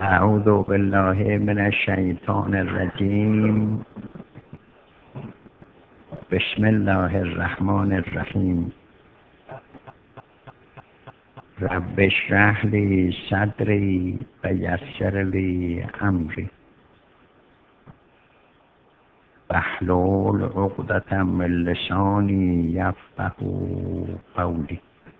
اعوذ بالله من الشیطان الرجیم. بسم الله الرحمن الرحیم. رب اشرح لی صدری و یسر لی امری واحلل عقدة من لسانی یفقهوا قولی.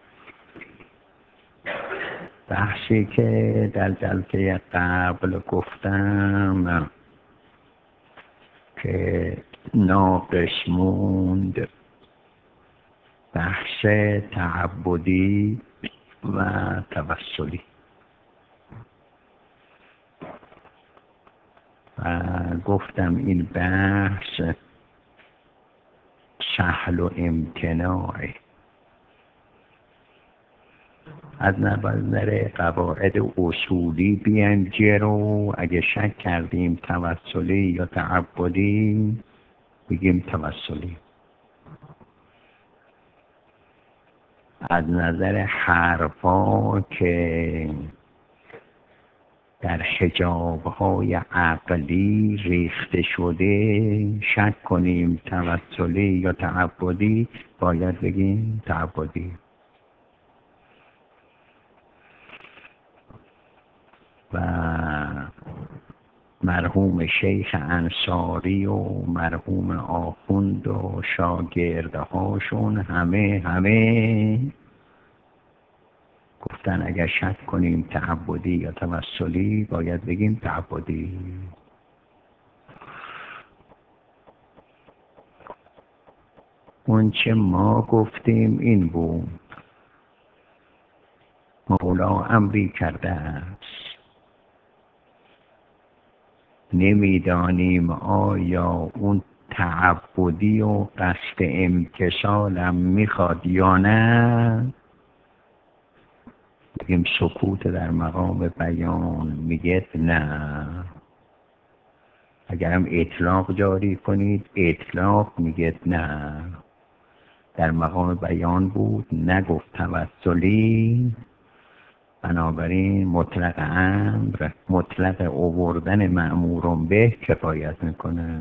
بحثی که در جلسه قبل گفتم که ناقص موند بحث تعبدی و توسلی و گفتم این بحث سهل و امتناعه. از نظر قواعد اصولی بیایم جلو. اگه شک کردیم توسلی یا تعبدی بگیم توسلی. از نظر حرفا که در حجاب‌های عقلی ریخته شده شک کنیم توسلی یا تعبدی باید بگیم تعبدی. و مرحوم شیخ انصاری و مرحوم آخوند و شاگردهاشون همه گفتن اگر شک کنیم تعبدی یا توسلی باید بگیم تعبدی. اون چه ما گفتیم این بود مولا امری کرده است، نمیدانیم آیا اون تعبدی و قصد امتثالم میخواد یا نه. بگیم سکوت در مقام بیان، میگه نه. اگرم اطلاق جاری کنید اطلاق میگه نه. در مقام بیان بود نگفت توسلی، بنابراین مطلق امر مطلق آوردن مأمور به کفایت میکنه.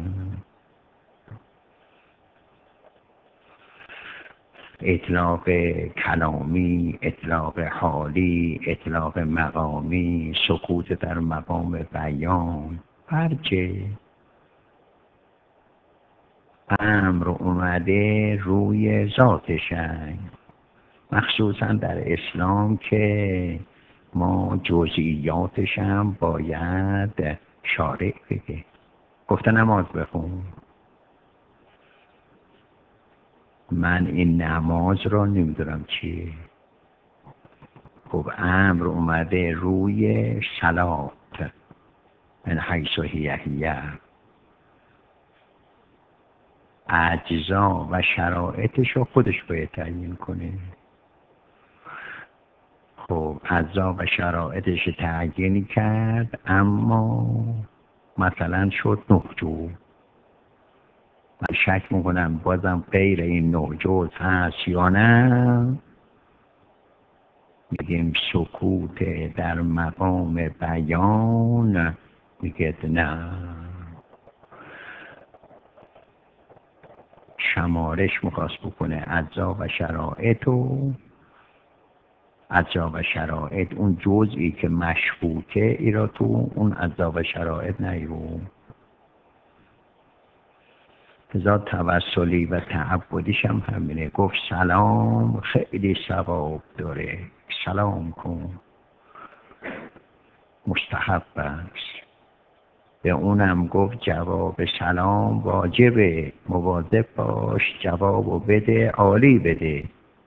اطلاق کلامی، اطلاق حالی، اطلاق مقامی، سکوت در مقام بیان، هرچه امر اومده روی ذاتش، مخصوصا در اسلام که ما جزئیاتش هم باید شارع بگه. گفته نماز بخون، من این نماز را نمیدونم چیه. خب امر اومده روی صلات من حیث هیه، اجزا و شرایطش رو خودش باید تعیین کنه. خب اجزا و شرایطش تعیین کرد، اما مثلا شد 9 جزء. من شک میکنم بازم غیر این 9 جزء هست یا نه. میگیم سکوت در مقام بیان، میگه نه. شمارش میخواست بکنه اجزا و شرایط و اجزا و شرایط، اون جزئی که مشکوکه ایرا تو اون اجزا و شرایط نیرو. لذا توسلی و تعبدیش هم همینه. گفت سلام خیلی ثواب داره، سلام کن، مستحب است. به اونم گفت جواب سلام واجبه، مواظب باش جوابو بده، عالی بده.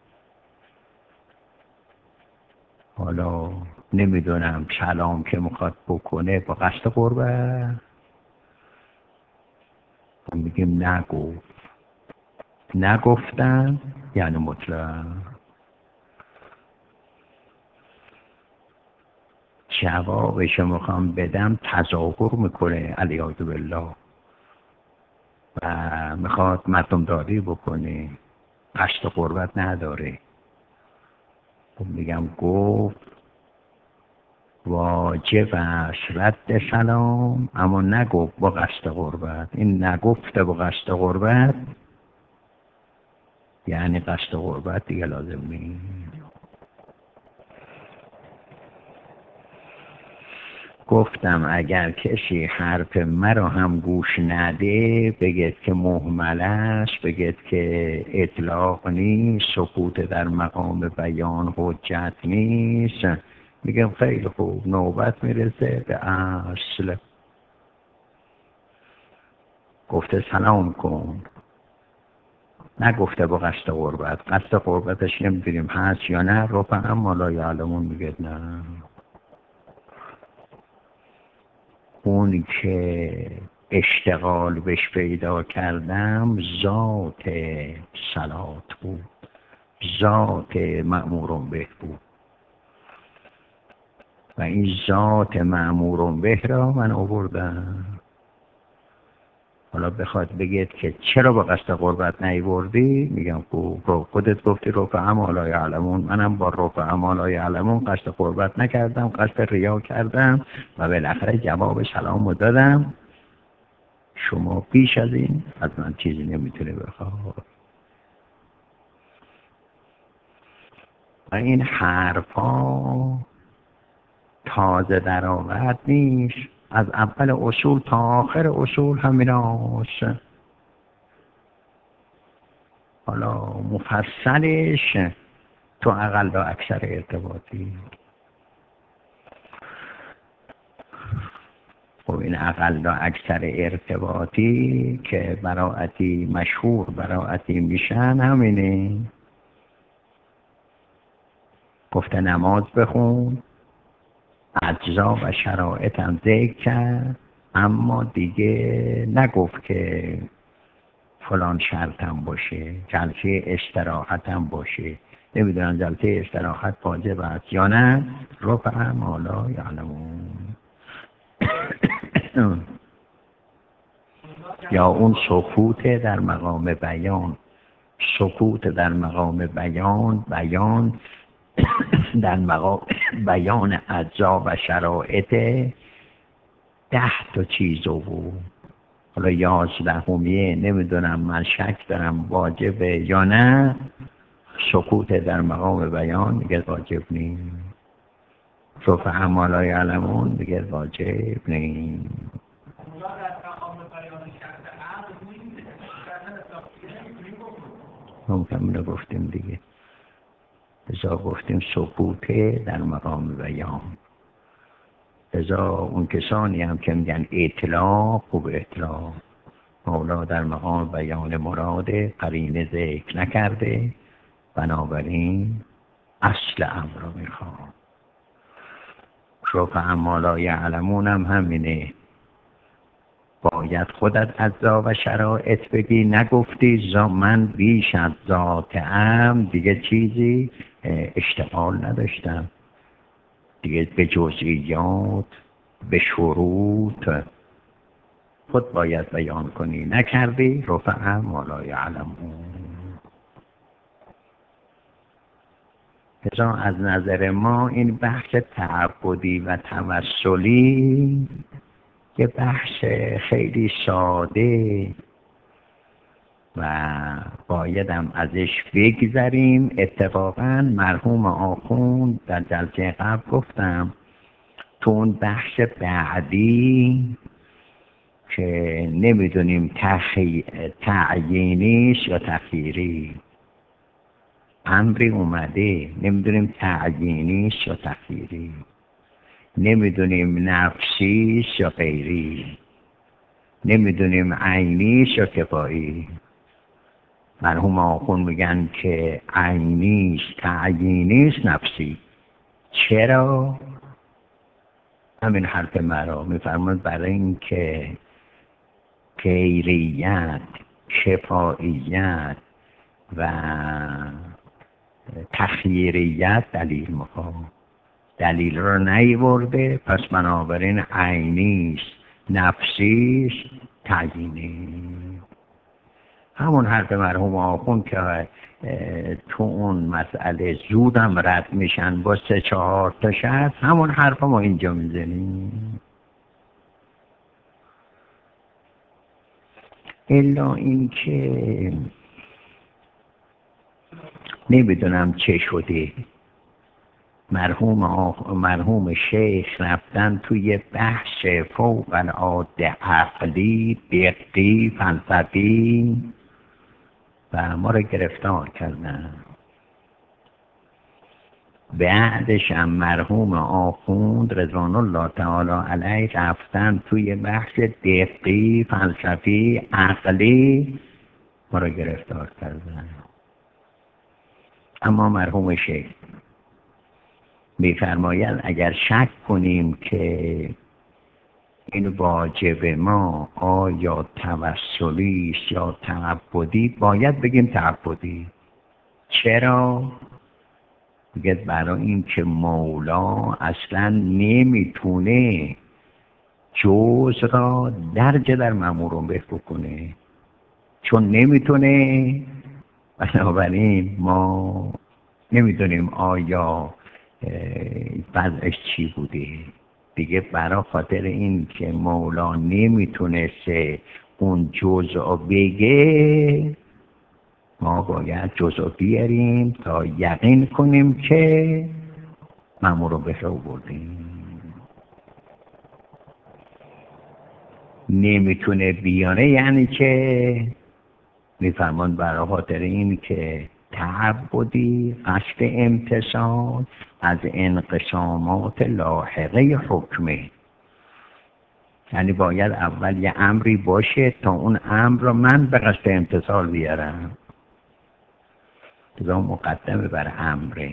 حالا نمیدونم سلام که میخواد بکنه با قصد قربت، میگیم نگفتن یعنی مطلق. جوابش میخوام بدم تظاهر میکنه علیاذ بالله و میخواد مردم داری بکنه، قصد قربت نداره. میگم گفت واجب است رد سلام، اما نگفت با قصد قربت. این نگفته با قصد قربت یعنی قصد قربت دیگه لازم نیست. گفتم اگر کسی حرف مرا هم گوش نده، بگید که مهمل است، بگید که اطلاق نیست، سکوت در مقام بیان حجت نیست، میگم خیلی خوب، نوبت میرسه به اصل. گفته سلام کن، نگفته با قصد قربت. قصد قربتش نمیدونیم هست یا نه، رفعا ما لا یعلمون میگه نه. اون که اشتغال بهش پیدا کردم ذات صلات بود، ذات مأمورون به بود، و این ذات مأمورون به را من آوردم. حالا بخواد بگید که چرا با قصد قربت نیوردی، میگم خودت گفتی رفع ما لا یعلمون، منم با رفع ما لا یعلمون قصد قربت نکردم، قصد ریا کردم و بالاخره جواب سلام دادم. شما بیش از این از من چیزی نمیتونه بخواد. و این حرفا تازه در آمد نیست، از اول اصول تا آخر اصول همین هست. حالا مفصلش تو اقل و اکثر ارتباطی. خب این اقل و اکثر ارتباطی که براعتی مشهور براعتی میشن همینه. گفته نماز بخون، اجزا و شرایطم ذکر کرد، اما دیگه نگفت که فلان شرطم باشه، جلسه استراحتم باشه. نمیدونم جلسه استراحت واجب است یا نه، رفع ما لا یعلمون. یا اون سکوت در مقام بیان، سکوت در مقام بیان، بیان در مقام بیان اجزا و شرایط 10 چیزو بود. حالا 11 نمیدونم، من شک دارم واجبه یا نه. سکوت در مقام بیان دیگه واجب نیست، رفع ما لا یعلمون دیگه واجب نیست. ممکن رو گفتیم دیگه، ازا گفتیم سکوت در مقام بیان. ازا اون کسانی هم که میگن اطلاق، خوب اطلاق، مولا در مقام بیان مراده قرینه ذکر نکرده، بنابراین اصل امر رو میخوام. رفع ما لا یعلمون هم همینه، باید خودت اجزا و شرایط بگی. نگفتی من بیش از ذاتم دیگه چیزی اشتغال نداشتم دیگه، به جزئیات به شروط خود باید بیان کنی، نکردی، رفع ما لا یعلمون. از نظر ما این بحث تعبدی و توسلی یه بحث خیلی ساده و بایدم ازش بگذریم. اتفاقا مرحوم آخوند در جلسه قبل گفتم تو اون بحث بعدی که نمیدونیم تعیینیش یا تخییری، امری اومده نمیدونیم تعیینیش یا تخییری، نمیدونیم نفسیش یا غیری، نمیدونیم عینیش یا کفایی. مرحوم آخون میگن که عینیش تعیینیش نفسی. چرا؟ همین حرف مرا میفرماد برای این که غیریت، شفاییت و تخییریت دلیل میخواد، دلیل رو نیورده، پس بنابراین عینیش نفسیش تعیینی. همون حرف مرحوم آخوند که تو اون مسئله زودم رد میشن با 3-4 تا شرط، همون حرف ما اینجا میزنیم. الا این که نمیدونم چه شده، مرحوم شیخ رفتن توی بحث فوق العاده عقلی، دقی، فلسفی و ما رو گرفتار کردن. بعدش هم مرحوم آخوند رضوان الله تعالی علیه رفتن توی بحث دقی، فلسفی، عقلی ما رو گرفتار کردن. اما مرحوم شیخ می‌فرماید اگر شک کنیم که این واجب ما آیا توسلی است یا تعبدی، باید بگیم تعبدی. چرا؟ میگه برای این که مولا اصلا نمیتونه جز را درج در مأمور به بکنه، چون نمیتونه. بنابراین ما نمیدونیم آیا وضعش چی بوده دیگه. برای خاطر این که مولا نمیتونسته اون جزء بگه، ما باید جزء بیاریم تا یقین کنیم که مأمور به رو بردیم. نمیتونه بیاره یعنی که میفرمان برای خاطر این که تعبدی قصد امتصال از انقسامات لاحقه حکمه، یعنی باید اول یه امری باشه تا اون امر رو من به قصد امتصال بیارم. لذا مقدمه بر امره.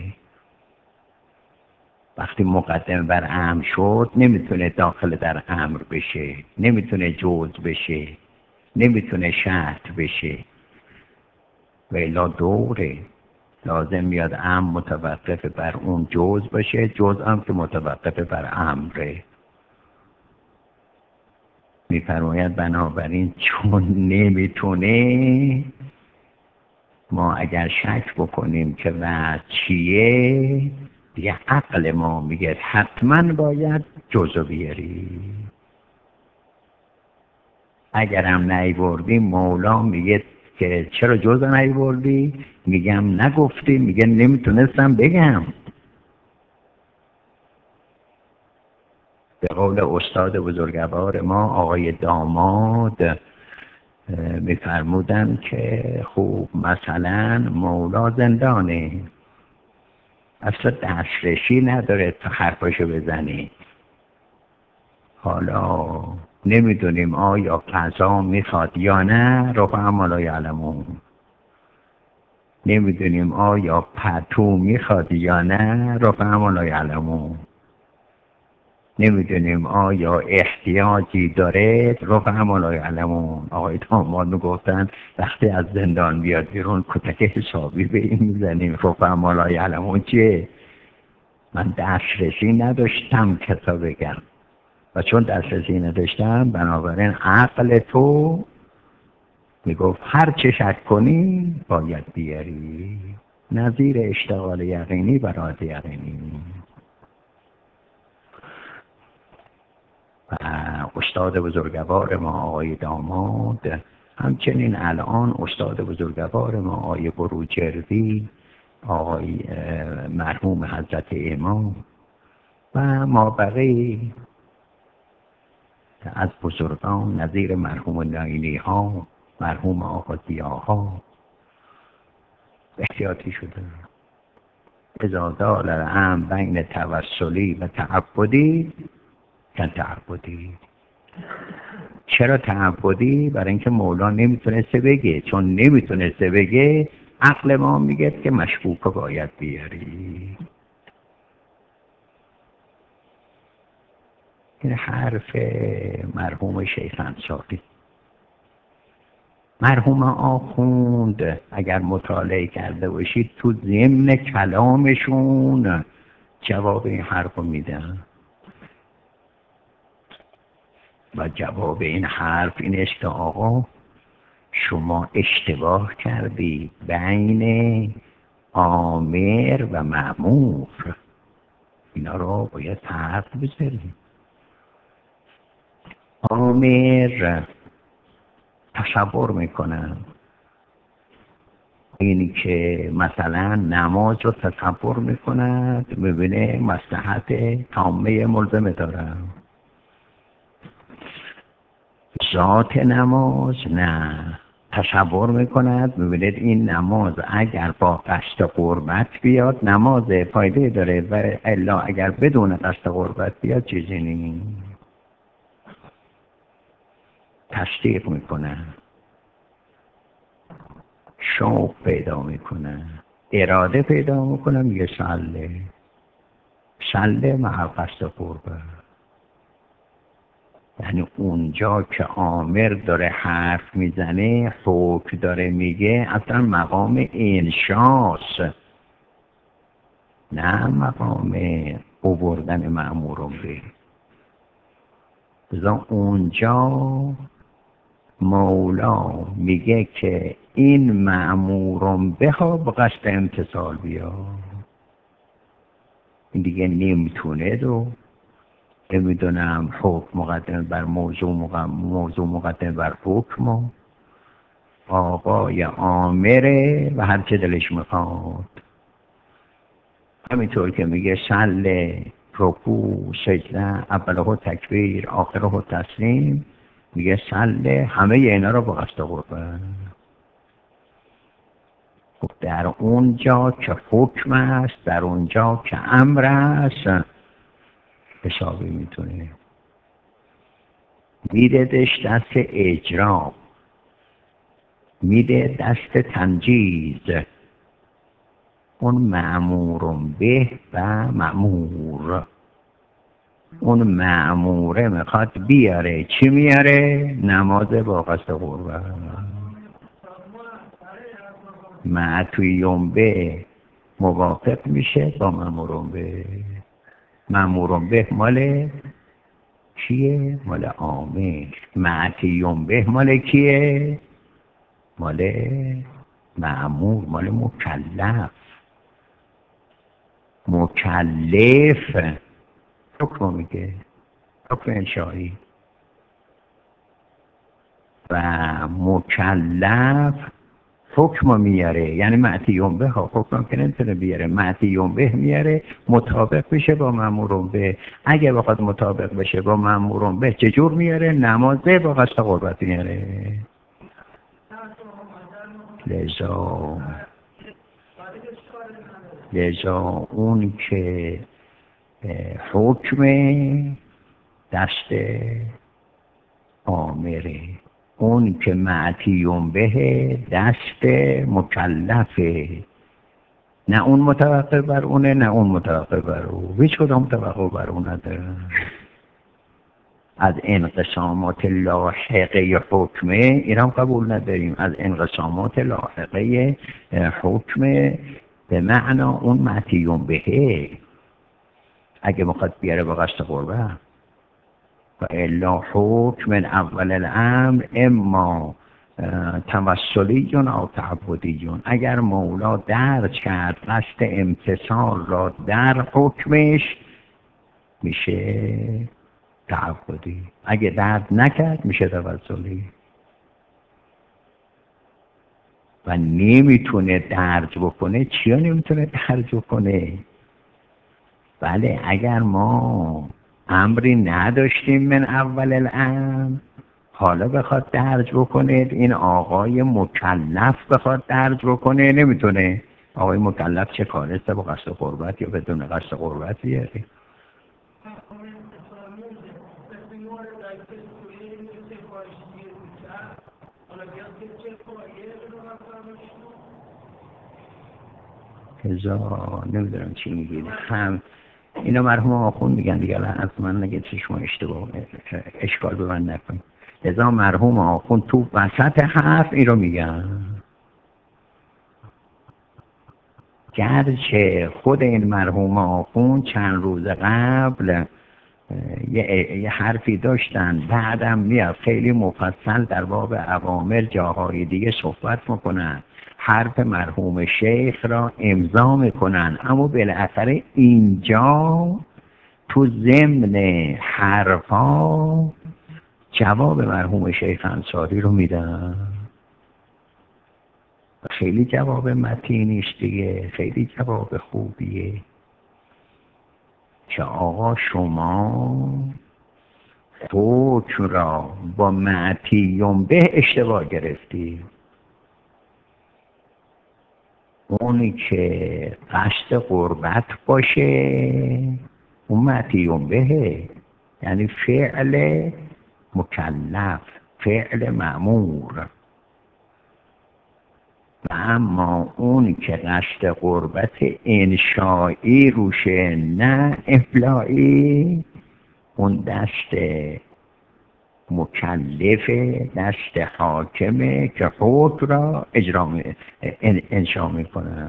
وقتی مقدمه بر امر شد نمیتونه داخل در امر بشه، نمیتونه جزء بشه، نمیتونه شرط بشه، و الا دوره. لازم میاد امر متوقف بر اون جزء باشه، جزء هم که متوقف بر امره. میفرماید بنابراین چون نمیتونه، ما اگر شک بکنیم که وضع چیه، دیگه عقل ما میگه حتما باید جزء بیاری. اگرم نیوردیم مولا میگه که چرا جزء نیوردی؟ میگم نگفتی. میگه نمیتونستم بگم. به قول استاد بزرگوار ما آقای داماد میفرمودن که خوب مثلا مولا زندانه، اصلا دسترسی نداره تا حرفاشو بزنی. حالا نمیدونیم آیا قضا میخواد یا نه، رفعا لا یعلمون. نمیدونیم آیا پتو میخواد یا نه، رفعا لا یعلمون. نمیدونیم آیا احتیاجی داره، رفعا لا یعلمون. آقای داماد میگفتن وقتی از زندان بیاد بیرون کتک حسابی به این میزنیم. رفعا لا یعلمون چیه؟ من دسترسی نداشتم کتاب بگم، و چون دسترسی نداشتم بنابراین عقل تو میگفت هر چه شک کنی باید بیاری. نظیر اشتغال یقینی برای یقینی. و استاد بزرگوار ما آقای داماد، همچنین الان استاد بزرگوار ما آقای بروجردی، آقای مرحوم حضرت امام و ما بقیه از بزرگان نظیر مرحوم نایلی ها، مرحوم آقا ضیاها احتیاطی شده. اذا دال الامر بین توسلی و تعبدی کن تعبدی. چرا تعبدی؟ برای اینکه مولا نمیتونسته بگه. چون نمیتونسته بگه عقل ما میگه که مشکوک باید بیاری. این حرف مرحوم شیخ انصاری. مرحوم آخوند اگر مطالعه کرده باشید تو ضمن کلامشون جواب این حرف رو میدن، و جواب این حرف این است که آقا شما اشتباه کردی بین آمر و مأمور. اینا رو باید فرق بذاریم. آمر تصور میکنن، اینی که مثلا نماز رو تصور میکند ببینه مصلحت تامه ملزمه دارم. ذات نماز نه، تصور میکند ببینید این نماز اگر با قصد قربت بیاد نماز فایده داره و الا اگر بدون قصد قربت بیاد چیزی نیست. تصدیق میکنن، شوق پیدا میکنن، اراده پیدا میکنن، میگه سله مع قصد قربت. یعنی اونجا که آمر داره حرف میزنه، حکم داره میگه، اصلا مقام انشاست، نه مقام اووردن مأمورم به. بذار اونجا مولا میگه که این مأمورم به ها به قصد امتصال بیا. این دیگه نمیتونه دو نمیدونم حکم مقدم بر موضوع مقدم بر حکم، آقای آمره و هر چه دلش میخواد. همینطور که میگه سله، رکوع، سجده، اوله تکبیر، آخره تسلیم، میگه سله همه اینا رو با قصد قربت. خب در اونجا که حکم است، در اونجا که امر است، حسابی میتونه میدهش دست اجرا، میده دست تنجیز. اون مأمورم به و مأمور، اون مأموره میخواد بیاره چی میاره؟ نماز با قصد قربت. معطویم به موافق میشه با مأمورم به. مأمورم به مال کیه؟ مال آمر. معطویم به مال کیه؟ مال مأمور، مال مکلف. مکلف حکم میگه، حکم انشایی، و مکلف حکم میاره. یعنی معطیون به ها حکم که نمیتونه بیاره، معطیون به میاره مطابق بشه با مأمورون به. اگه بخواد مطابق بشه با مأمورون به چجور میاره؟ نمازه با قصد قربت میاره. لذا اون که حکم دست آمره، اون که معطیون به دست مکلفه. نه اون متوقع بر اونه، نه اون متوقع بر او، هیچ کدام توقع بر اون نداره. از انقسامات لاحقه حکمه اینم قبول نداریم. از انقسامات لاحقه حکم به معنا اون معطیون بهه اگه مخواد بیاره با قصد قربت، و الا حکم من اول الامر اما توسلی او تعبدی. اگر مولا درج کرد قصد امتصال را در حکمش میشه تعبدی، اگه درد نکرد میشه توسلی. و نمیتونه درج بکنه. چیا نمیتونه درج بکنه؟ بله اگر ما امری نداشتیم من اول الامر، حالا بخواد درج بکنه، این آقای مکلف بخواد درج بکنه نمیتونه. آقای مکلف چه کارسته با قصد قربت یا بدون قصد قربت بیاره؟ هزار نمیدونم چی میگید. هم اینا مرحوم آخون میگن دیگه، الان من نگه شما اشتباه اشکال به من نکنید. لذا مرحوم آخون تو وسط حرف این رو میگن، گرچه خود این مرحوم آخون چند روز قبل یه حرفی داشتن، بعدم میاد خیلی مفصل در باب عوامل جاهای دیگه صحبت میکنن، حرف مرحوم شیخ را امضا میکنن، اما بالاخره اینجا تو ضمن حرفا جواب مرحوم شیخ انصاری رو میدن. خیلی جواب متینیست دیگه، خیلی جواب خوبیه که آقا شما حکم را با معتیم به اشتباه گرفتی. اونی که قصد قربت باشه اون معتیم بهه، یعنی فعل مکلف، فعل مأمور. و اما اون که قصد قربت انشایی روشه نه افلائی، اون دست مکلفه، دست حاکمه که حکم را انشا میکنه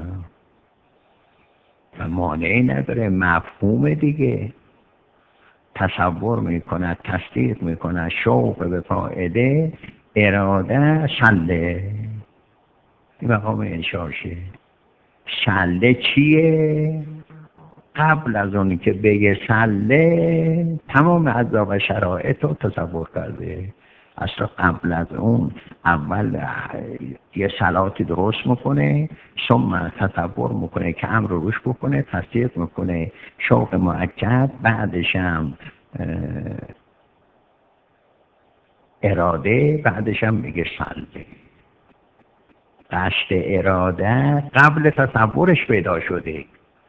و مانعی نداره، مفهوم دیگه، تصور میکند، تصدیق میکند، شوق به فائده، اراده، شله، این مقام انشاشه. شله چیه؟ قبل از اون که بگه شله تمام اعضا و شرایط رو تصور کرده. اصلا قبل از اون اول یه صلاتی درست میکنه، ثم تصور میکنه که امر رو روش بکنه، تصدیق میکنه، شوق مؤکد، بعدش هم اراده، بعدش هم میگه شله. قصد اراده قبل تصورش پیدا شده.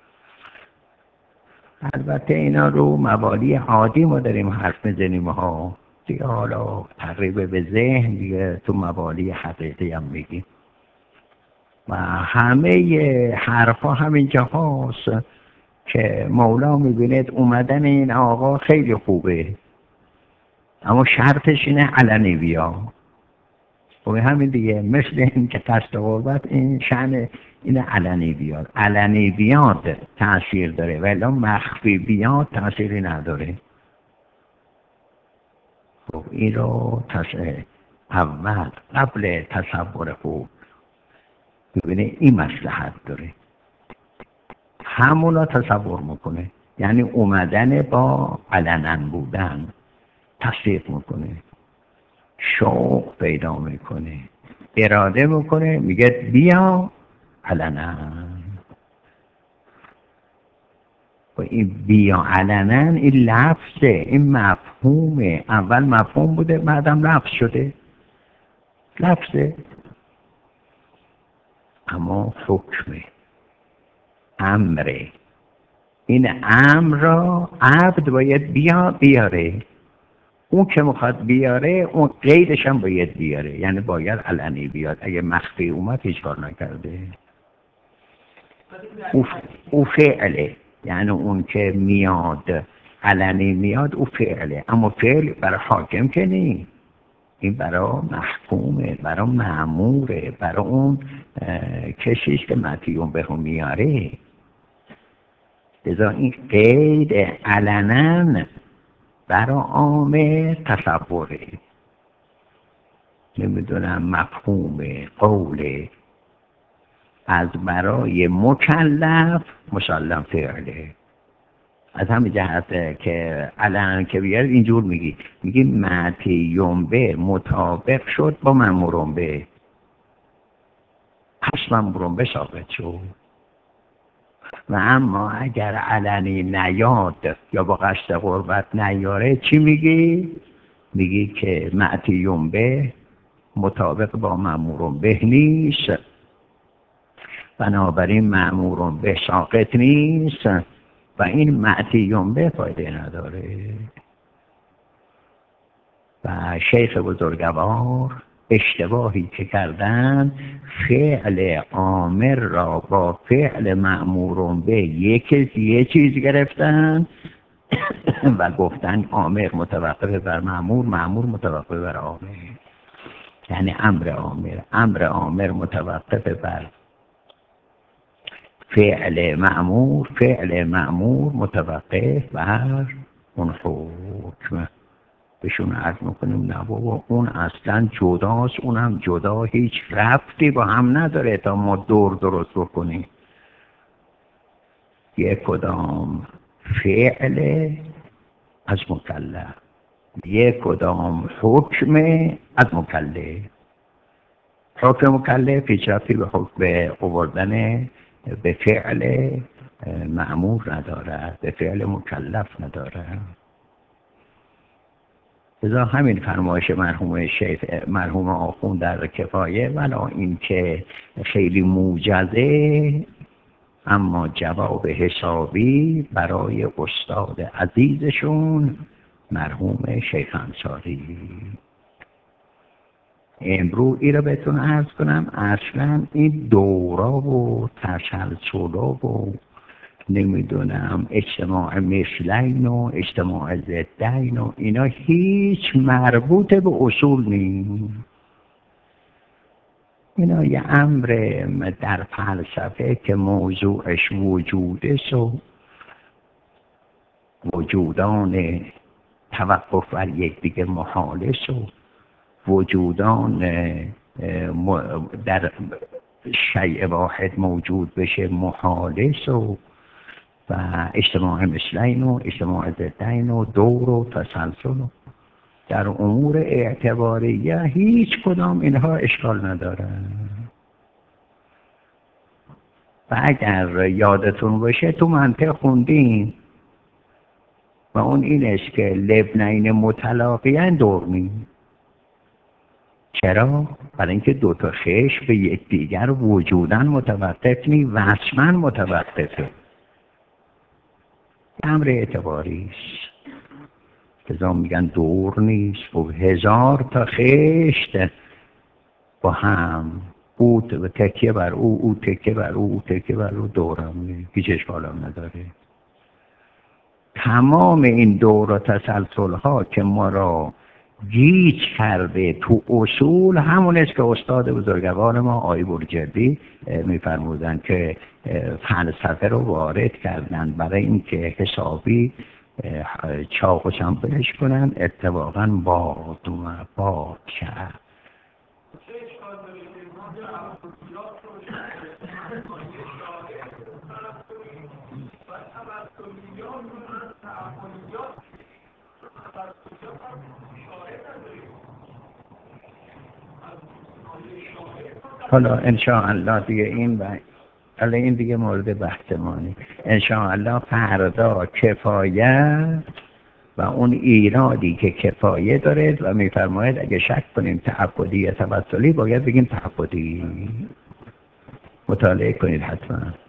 البته اینا رو مبانی عادی ما داریم حرف میزنیم ها دیگه، حالا تقریبا به ذهن دیگه تو مبانی حقیقی هم میگیم و همه حرفا همینجا هاست که مولا میبینید اومدن این آقا خیلی خوبه، اما شرطش اینه علنی بیا. و همین دیگه مثل این که قصد قربت این شأن این علنی بیاد، علنی بیاد تأثیر داره ولی مخفی بیاد تأثیری نداره. خب این رو اول قبل تصور خوب ببینه این مصلحت داره، همونا تصور میکنه، یعنی اومدن با علنا بودن تصدیق میکنه، شوق پیدا میکنه، اراده میکنه، میگه بیا علنا. و این بیا علنا این لفظه، این مفهومه، اول مفهوم بوده بعدم لفظ شده، لفظه اما حکمه، امره. این امر را عبد باید بیاره، اون که میخواد بیاره اون قیدش هم باید بیاره، یعنی باید علنی بیاد، اگه مخفی اومد هیچ کار نکرده. او فعله، یعنی اون که میاد علنی میاد او فعله، اما فعل برای حاکم که نی، این برای محکومه، برای مأموره، برای اون کشیش که مطیون به هم میاره. لذا این قید علنا برای عامه تصوره، نمیدونم مفهوم قوله، از برای مکلف مسلم فعله. از همین جهت که علنا که بیارد اینجور میگی معتیم به مطابق شد با مأمورم به، پس مأمورم به ثابت شد. و اما اگر علنی نیاد یا با قصد قربت نیاره چی میگی که معتیم به مطابق با مأمورم به نیست، بنابراین مأمورم به ساقط نیست و این معتیم به فایده نداره. و شیخ بزرگوار اشتباهی که کردن فعل آمر را با فعل مأمور به یه چیز گرفتن و گفتن آمر متوقف بر مأمور، مأمور متوقف بر آمر، یعنی امر آمر متوقف بر فعل مأمور، فعل مأمور متوقف بر اون حکم بهشون عرض میکنیم نه بابا اون اصلا جداست، اونم جدا هیچ ربطی با هم نداره تا ما دور درست بکنیم. یک کدام فعل از مکلف، یک کدام حکم از مکلف. حکم مکلف هیچ ربطی به حکم آوردن به فعل مأمور ندارد، به فعل مکلف ندارد. لذا همین فرمایش مرحوم شیخ مرحوم آخوند در کفایه، ولا این که خیلی موجزه اما جواب حسابی برای استاد عزیزشون مرحوم شیخ انصاری. امروز این رو بهتون عرض کنم، اصلا این دورا و تسلسلا و نمیدونم اجتماع مثلین و اجتماع ضدین و اینا هیچ مربوط به اصول نیست. اینا یه امر در فلسفه که موضوعش وجودش و وجودان توقف بر یکدیگه محالش و وجودان در شیء واحد موجود بشه محالش و اجتماع مثلین و اجتماع ضدین و دور و تسلسل و در امور اعتباریه هیچ کدام اینها اشکال نداره. و اگر یادتون باشه تو منطق خوندین و اون اینش که لبنین متلاقیان دورمین. چرا؟ برای اینکه دوتا خش به یکدیگر وجودن متوقف نی، وصفاً متوقفه. امر اعتباری است. لذا میگن دور نیست و هزار تا خشت با هم او تکیه بر او تکیه بر او تکیه بر او دورم نیست، هیچ اشکال هم نداره. تمام این دور و تسلسل ها که ما را گیج کرده تو اصول همون است که استاد بزرگوار ما آقای برجردی میفرمودن که فلسفه رو وارد کردن برای اینکه حسابی چاق و چنبلش کنن، اتفاقا باد کرد. حالا انشاءالله دیگه این دیگه مورد بحث ما نیست. انشاءالله فردا کفایت و اون ایرادی که کفایه داره و میفرماید اگه شک کنیم تعبدی یا توسلی باید بگیم تعبدی. مطالعه کنید حتما.